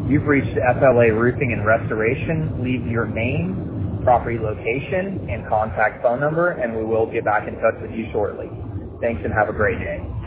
You've reached FLA Roofing and Restoration. Leave your name, property location, and contact phone number, and we will get back in touch with you shortly. Thanks and have a great day.